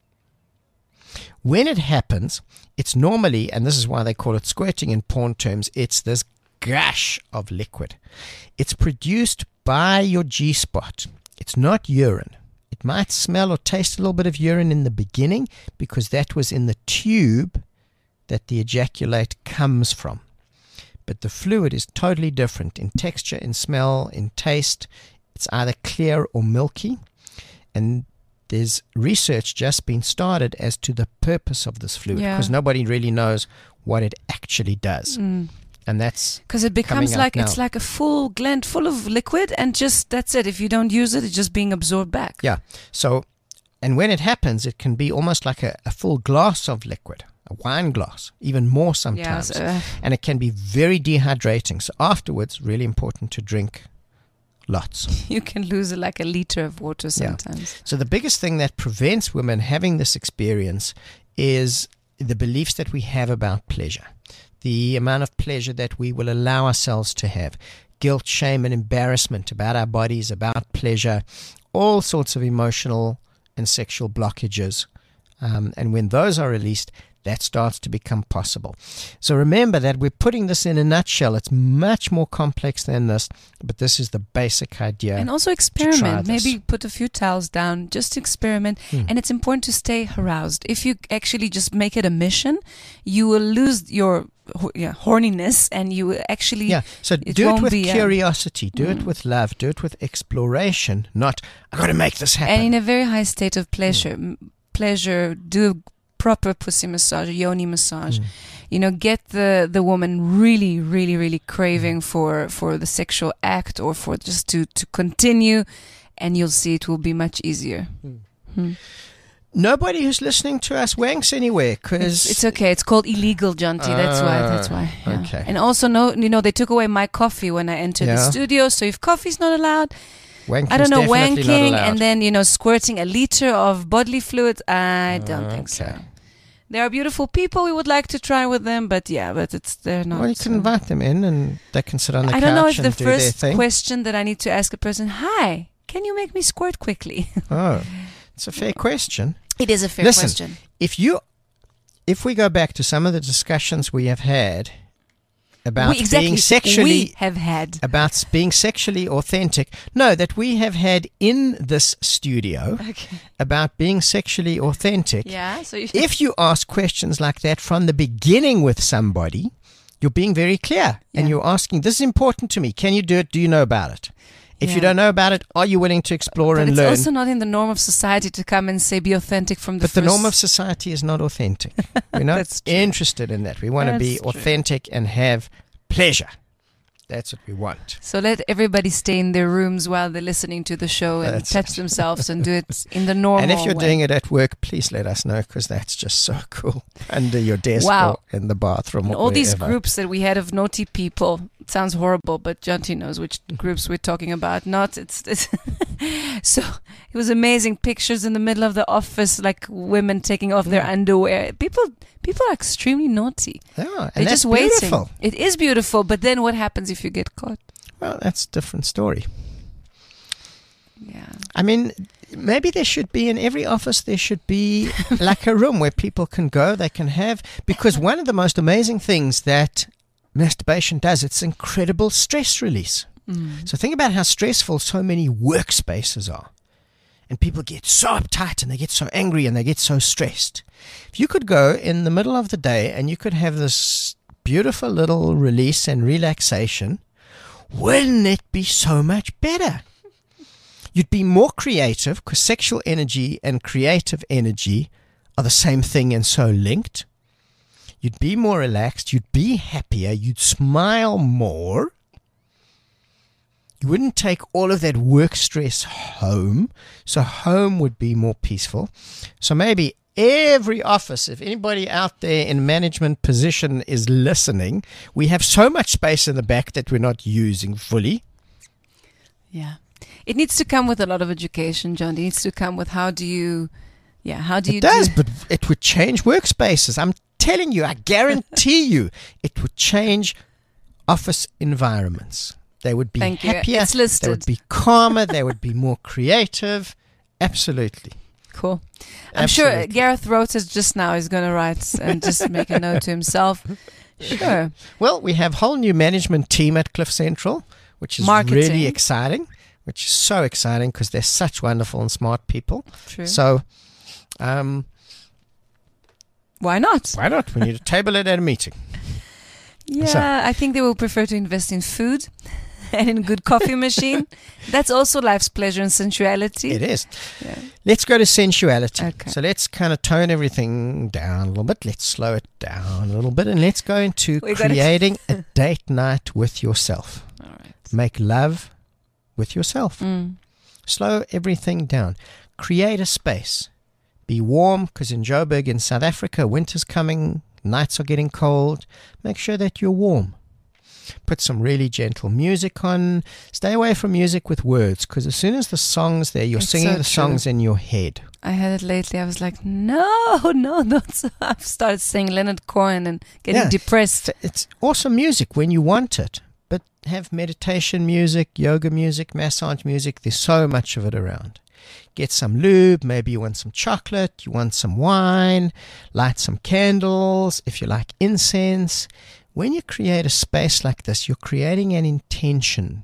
When it happens, it's normally, and this is why they call it squirting in porn terms, it's this gush of liquid. It's produced by your G-spot. It's not urine. It might smell or taste a little bit of urine in the beginning because that was in the tube that the ejaculate comes from. But the fluid is totally different in texture, in smell, in taste. It's either clear or milky. And there's research just been started as to the purpose of this fluid, Yeah. because nobody really knows what it actually does. Mm. And that's Because it becomes coming out like, now. it's like a full gland full of liquid, and just, that's it. If you don't use it, it's just being absorbed back. Yeah. So, and when it happens, it can be almost like a, a full glass of liquid, a wine glass, even more Yeah, sometimes. so, uh, And it can be very dehydrating. So afterwards, really important to drink lots. you can lose like a liter of water sometimes. So the biggest thing that prevents women having this experience is the beliefs that we have about pleasure, the amount of pleasure that we will allow ourselves to have, guilt, shame, and embarrassment about our bodies, about pleasure, all sorts of emotional and sexual blockages. Um, and when those are released, that starts to become possible. So remember that we're putting this in a nutshell. It's much more complex than this, but this is the basic idea. And also try experiment. this. Maybe put a few towels down, just experiment. Hmm. And it's important to stay aroused. If you actually just make it a mission, you will lose your ho- yeah, horniness, and you will actually... Yeah, so it do it won't with be, uh, curiosity, do it mm. with love, do it with exploration, not, I got to make this happen. And in a very high state of pleasure. M Pleasure, do proper pussy massage, yoni massage. Mm. You know, get the, the woman really, really, really craving for, for the sexual act, or for just to, to continue, and you'll see it will be much easier. Mm. Hmm. Nobody who's listening to us wanks anywhere, because It's, it's okay. It's called illegal, Jonty. That's why. That's why. Yeah. okay. And also, no, you know, they took away my coffee when I entered the Yeah. studio. So if coffee's not allowed, Wanking's I don't know, definitely not wanking allowed. and then, you know, squirting a liter of bodily fluid, I don't think so. Okay. They are beautiful people. We would like to try with them, but yeah, but it's they're not. Well, you can uh, invite them in and they can sit on the I couch don't know if and the do their first thing. question that I need to ask a person, hi, can you make me squirt quickly? Oh, it's a fair question. It is a fair Listen, question. If you, if we go back to some of the discussions we have had about we, exactly, being sexually we have had. about s- being sexually authentic. No, that we have had in this studio Okay. about being sexually authentic. Yeah. So you, If you ask questions like that from the beginning with somebody, you're being very clear and Yeah. you're asking, this is important to me. Can you do it? Do you know about it? If you Yeah. don't know about it, are you willing to explore but and it's learn? also not in the norm of society to come and say be authentic from the But the first. norm of society is not authentic. We're not That's true. interested in that. We want to be That's true. authentic and have pleasure. That's what we want. So let everybody stay in their rooms while they're listening to the show and That's touch it. themselves and do it in the normal And if you're way. doing it at work, please let us know, because that's just so cool. Under your desk Wow. or in the bathroom And or all these wherever. groups that we had of naughty people, it sounds horrible, but Jonty knows which groups we're talking about. Not, it's, it's So it was amazing. Pictures in the middle of the office, like women taking off their underwear. People, people are extremely naughty. Yeah, They're and that's just waiting. beautiful. It is beautiful, but then what happens if you get caught? Well, that's a different story. Yeah. I mean, maybe there should be, in every office, there should be like a room where people can go, they can have, because one of the most amazing things that masturbation does, it's incredible stress release. Mm. So think about how stressful so many workspaces are. And people get so uptight and they get so angry and they get so stressed. If you could go in the middle of the day and you could have this beautiful little release and relaxation, wouldn't it be so much better? You'd be more creative, because sexual energy and creative energy are the same thing and so linked. You'd be more relaxed. You'd be happier. You'd smile more. You wouldn't take all of that work stress home. So home would be more peaceful. So maybe every office, if anybody out there in management position is listening, we have so much space in the back that we're not using fully. Yeah. It needs to come with a lot of education, John. It needs to come with how do you, yeah, how do you It does, do? but it would change workspaces. I'm telling you, I guarantee you, it would change office environments. They would be Thank you. happier. It's listed. They would be calmer. They would be more creative. Absolutely. Cool. I'm sure Absolutely. Gareth wrote it just now. He's going to write and just make a note to himself. Sure. Well, we have a whole new management team at Cliff Central, which is Marketing. really exciting, which is so exciting because they're such wonderful and smart people. True. So, um, Why not? why not? We need to table it at a meeting. Yeah, So- I think they will prefer to invest in food and in a good coffee machine. That's also life's pleasure and sensuality. It is. Yeah. Let's go to sensuality. Okay. So let's kind of tone everything down a little bit. Let's slow it down a little bit. And let's go into We gotta- creating a date night with yourself. All right. Make love with yourself. Mm. Slow everything down. Create a space. Be warm, because in Joburg in South Africa, winter's coming, nights are getting cold. Make sure that you're warm. Put some really gentle music on. Stay away from music with words, because as soon as the song's there, you're It's singing so the true. songs in your head. I had it lately. I was like, no, no, don't. I've started singing Leonard Cohen and getting Yeah. depressed. It's, it's awesome music when you want it, but have meditation music, yoga music, massage music. There's so much of it around. Get some lube. Maybe you want some chocolate. You want some wine. Light some candles. If you like incense. When you create a space like this, you're creating an intention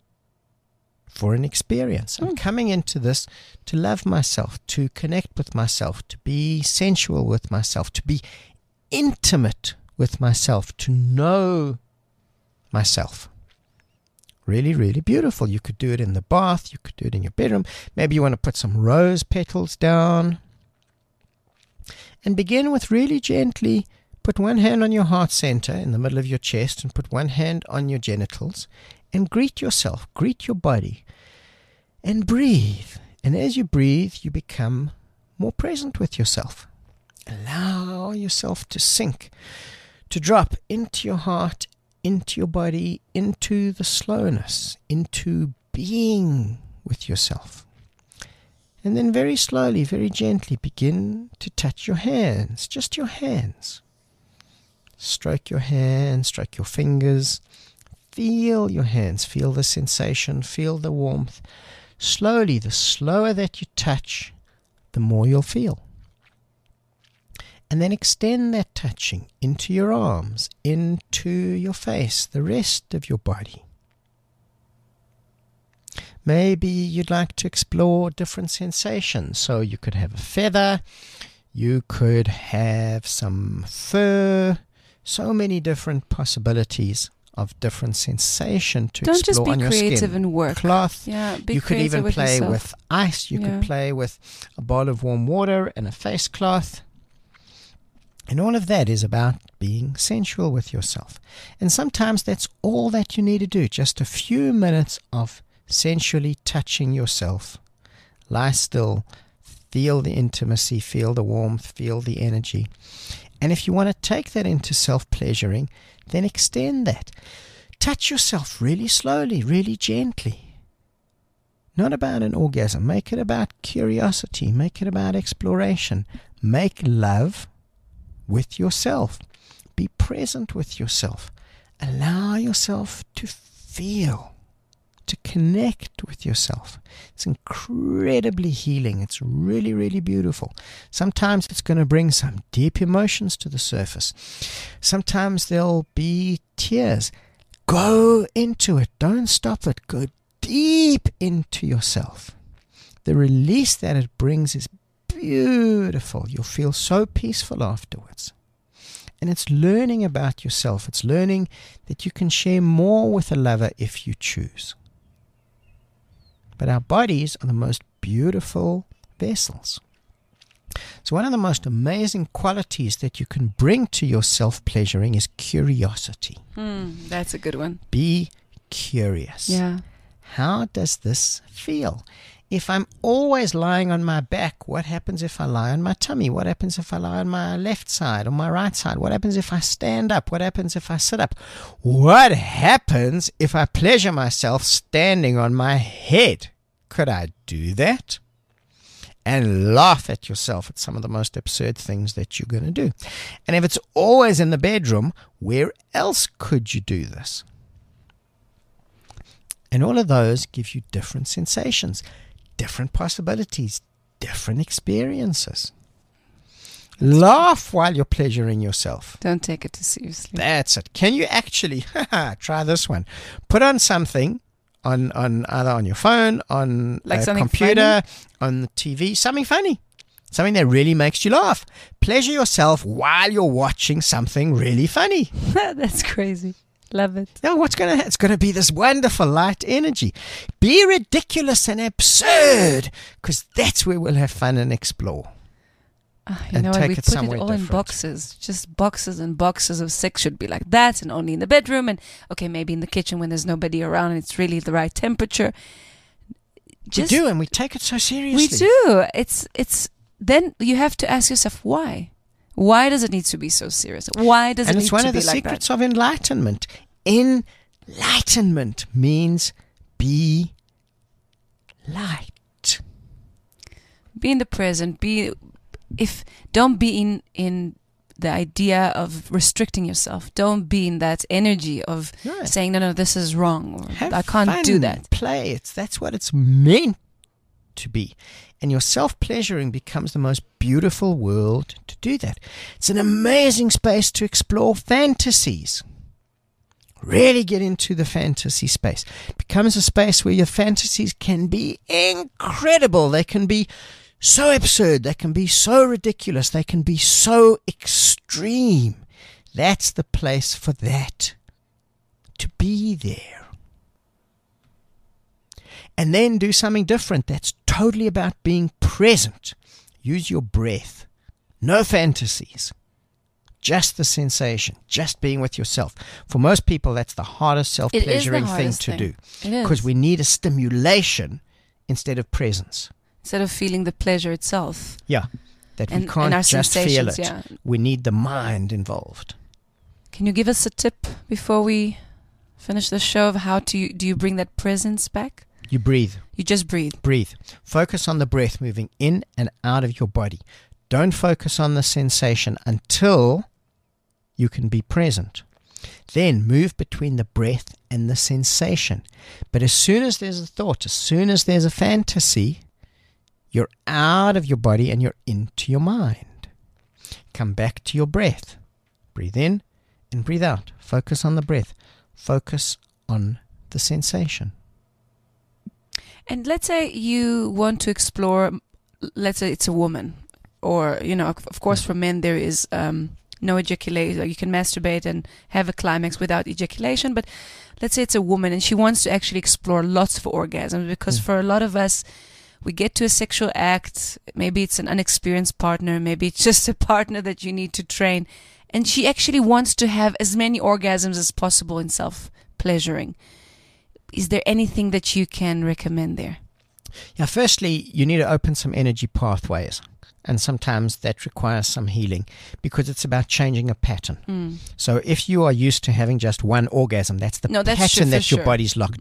for an experience. I'm coming into this to love myself, to connect with myself, to be sensual with myself, to be intimate with myself, to know myself. Really, really beautiful. You could do it in the bath. You could do it in your bedroom. Maybe you want to put some rose petals down. And begin with really gently. Put one hand on your heart center in the middle of your chest and put one hand on your genitals and greet yourself, greet your body and breathe. And as you breathe, you become more present with yourself. Allow yourself to sink, to drop into your heart, into your body, into the slowness, into being with yourself. And then very slowly, very gently begin to touch your hands, just your hands. Stroke your hands, stroke your fingers. Feel your hands, feel the sensation, feel the warmth. Slowly, the slower that you touch, the more you'll feel. And then extend that touching into your arms, into your face, the rest of your body. Maybe you'd like to explore different sensations. So you could have a feather, you could have some fur, so many different possibilities of different sensation to Don't explore just be on your creative skin. and work. Cloth. Yeah, be You could creative even with play yourself. with ice. You Yeah. could play with a bowl of warm water and a face cloth. And all of that is about being sensual with yourself. And sometimes that's all that you need to do. Just a few minutes of sensually touching yourself. Lie still. Feel the intimacy. Feel the warmth. Feel the energy. And if you want to take that into self-pleasuring, then extend that. Touch yourself really slowly, really gently. Not about an orgasm. Make it about curiosity. Make it about exploration. Make love with yourself. Be present with yourself. Allow yourself to feel, to connect with yourself. It's incredibly healing. It's really, really beautiful. Sometimes it's going to bring some deep emotions to the surface. Sometimes there'll be tears. Go into it. Don't stop it. Go deep into yourself. The release that it brings is beautiful. You'll feel so peaceful afterwards. And it's learning about yourself. It's learning that you can share more with a lover if you choose. But our bodies are the most beautiful vessels. So one of the most amazing qualities that you can bring to your self-pleasuring is curiosity. Mm, that's a good one. Be curious. Yeah. How does this feel? If I'm always lying on my back, what happens if I lie on my tummy? What happens if I lie on my left side or my right side? What happens if I stand up? What happens if I sit up? What happens if I pleasure myself standing on my head? Could I do that? And laugh at yourself at some of the most absurd things that you're going to do. And if it's always in the bedroom, where else could you do this? And all of those give you different sensations, different possibilities, different experiences. Laugh while you're pleasuring yourself. Don't take it too seriously. That's it. Can you actually, try this one. Put on something on, on either on your phone, on like a computer, funny? On the T V, something funny. Something that really makes you laugh. Pleasure yourself while you're watching something really funny. That's crazy. Love it. Now, what's going to? It's going to be this wonderful light energy. Be ridiculous and absurd, because that's where we'll have fun and explore. Uh, you and know what? We put it all different. in boxes, just boxes and boxes of sex should be like that, and only in the bedroom, and okay, maybe in the kitchen when there's nobody around and it's really the right temperature. Just, we do, and we take it so seriously. We do. It's it's. Then you have to ask yourself why. Why does it need to be so serious? Why does it need to be like that? And it's one of the secrets of enlightenment. Enlightenment means be light. Be in the present. Be if don't be in in the idea of restricting yourself. Don't be in that energy of no. saying no, no, this is wrong. Or, Have I can't fun, do that. Play. It's that's what it's meant to be. And your self-pleasuring becomes the most beautiful world to do that. It's an amazing space to explore fantasies. Really get into the fantasy space. It becomes a space where your fantasies can be incredible. They can be so absurd. They can be so ridiculous. They can be so extreme. That's the place for that. To be there. And then do something different that's totally about being present. Use your breath. No fantasies. Just the sensation. Just being with yourself. For most people, that's the hardest self-pleasuring thing to do. Because we need a stimulation instead of presence. Instead of feeling the pleasure itself. Yeah. That and, we can't just feel it. Yeah. We need the mind involved. Can you give us a tip before we finish the show of how to do you bring that presence back? You breathe. You just breathe. Breathe. Focus on the breath moving in and out of your body. Don't focus on the sensation until you can be present. Then move between the breath and the sensation. But as soon as there's a thought, as soon as there's a fantasy, you're out of your body and you're into your mind. Come back to your breath. Breathe in and breathe out. Focus on the breath. Focus on the sensation. And let's say you want to explore, let's say it's a woman, or, you know, of course for men there is um, no ejaculation, you can masturbate and have a climax without ejaculation, but let's say it's a woman and she wants to actually explore lots of orgasms, because mm. for a lot of us, we get to a sexual act, maybe it's an unexperienced partner, maybe it's just a partner that you need to train, and she actually wants to have as many orgasms as possible in self-pleasuring. Is there anything that you can recommend there? Yeah, firstly, you need to open some energy pathways. And sometimes that requires some healing because it's about changing a pattern. Mm. So if you are used to having just one orgasm, that's the no, that's pattern sure, that your sure. body's locked in. Mm-hmm.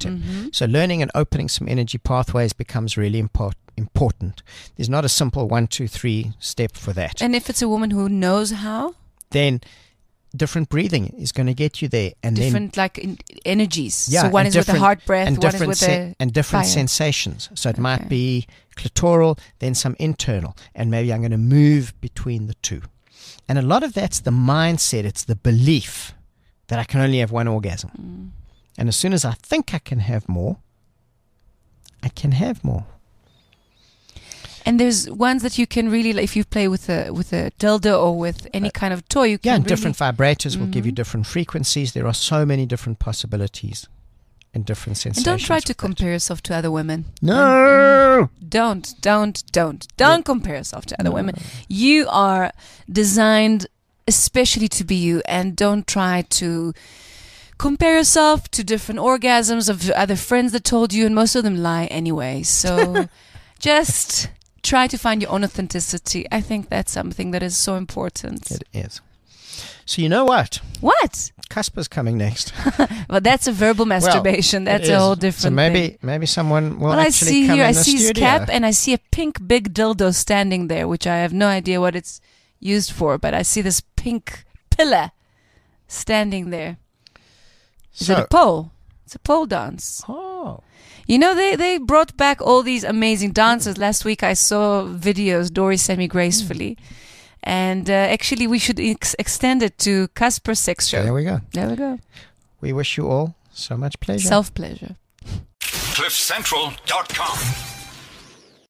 So learning and opening some energy pathways becomes really import- important. There's not a simple one, two, three step for that. And if it's a woman who knows how? Then different breathing is going to get you there. And different then, like in energies. Yeah, so one and is with the heart breath, and one is different with sen- the and different fire. sensations. So it Okay. might be clitoral, then some internal, and maybe I'm going to move between the two. And a lot of that's the mindset. It's the belief that I can only have one orgasm. Mm. And as soon as I think I can have more, I can have more. And there's ones that you can really, like, if you play with a with a dildo or with any kind of toy, you can Yeah, and really different vibrators will give you Mhm. different frequencies. There are so many different possibilities and different And sensations. don't try to with that. compare yourself to other women. No! Don't, don't, don't, don't compare yourself to other women. You are designed especially to be you, and don't try to compare yourself to different orgasms of other friends that told you, and most of them lie anyway. So just try to find your own authenticity. I think that's something that is so important. It is. So you know what? What? Casper's coming next. Well, that's a verbal masturbation. Well, that's it a is. whole different So maybe thing. maybe someone will Well, I actually see come here, in I the see his studio. cap, and I see a pink big dildo standing there, which I have no idea what it's used for, but I see this pink pillar standing there. Is so, it a pole? It's a pole dance. oh, You know, they, they brought back all these amazing dancers. Last week I saw videos, Dory sent me gracefully. And uh, actually we should ex- extend it to Casper Sex Show. there we go. There we go. We wish you all so much pleasure. Self-pleasure. cliff central dot com.